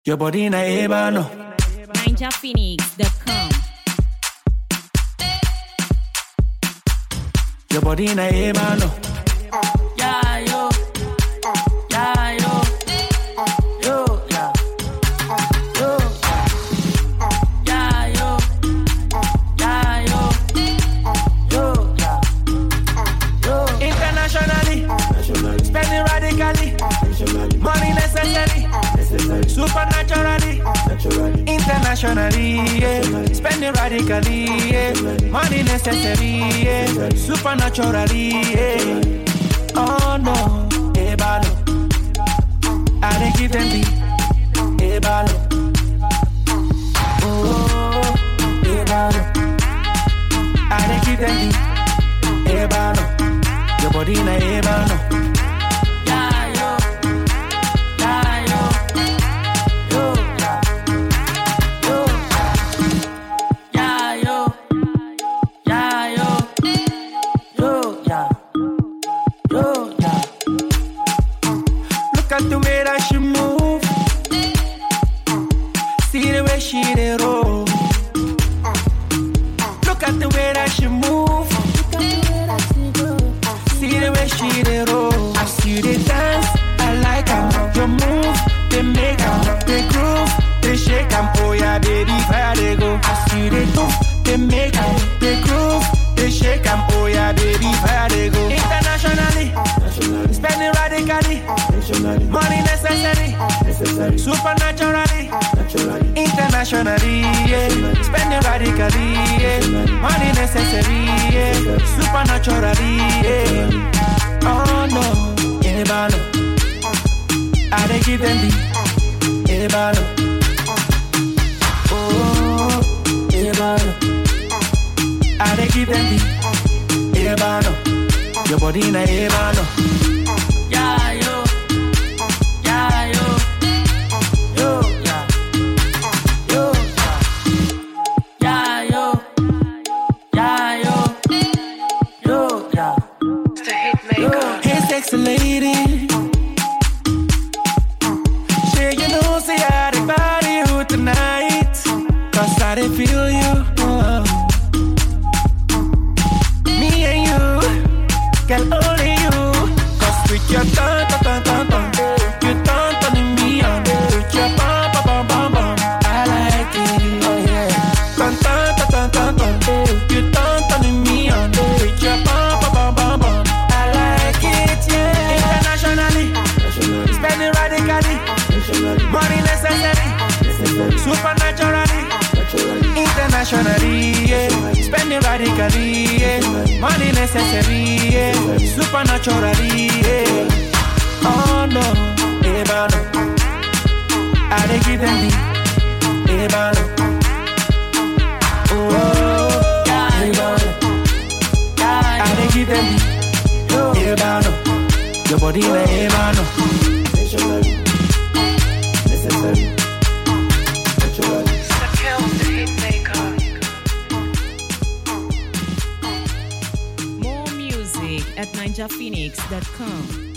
Your body na ebano. NinjaPhoenix.com. Your body na ebano. Yeah, yo. Yeah, yo. Yo, yeah. Yo. Yeah, yo. Yeah, yo. Yo, yeah. Yo. Internationally. Spending radically. Money necessary. Supernaturally. Internationally, yeah. Spending radically, yeah. Money necessary, yeah. Supernaturally, yeah. Oh no, ebalo. I dey give them the ebalo. Oh, ebalo. I dey give them the ebalo. Your body na ebalo. She dey roll. Look at the way that she move. See the way she dey roll. I see the dance, I like her. Your move, they make her. They groove, they shake her. Oh yeah, baby, fire they go. I see the move, they make her. They groove, they shake her. Oh yeah, baby, fire they go. Internationally, spending radically. Money necessary. Supernaturally. Internationally, yeah. Spending radically, yeah. Money necessary, yeah. Supernaturally, yeah. Oh no, ebano. I dey give them the ebano. Oh, ebano. I dey give them the ebano. Your body na ebano. Yeah, yo. Yeah, yo. Yo. Sexy lady, say you know, say I dey body you tonight, 'cause I dey feel you. Me and you, girl, only you. 'Cause with your tongue, you turning me on. With your bum, bum, bum, bum, I like it. Oh yeah. You turning me on. With your bum, bum, bum, bum. Spending radically, money necessary, supernaturally, internationally, yeah. Spending radically, yeah. Money necessary, yeah. Supernaturally, yeah. Oh no, ebano. I dey give them the ebano. Oh, ebano. I dey give them the ebano. Your body na ebano. Necessary. More music at NinjaPhoenix.com.